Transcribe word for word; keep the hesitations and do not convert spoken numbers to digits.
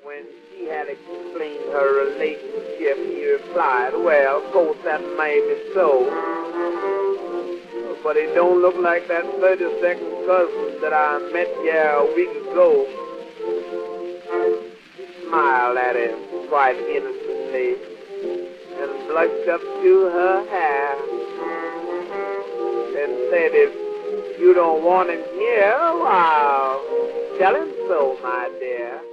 When she had explained her relationship, he replied, well, of course that may be so, but it don't look like that thirty-second cousin that I met here a week ago. She smiled at him quite innocently and blushed up to her hair and said, if you don't want him here, well, tell him so, my dear.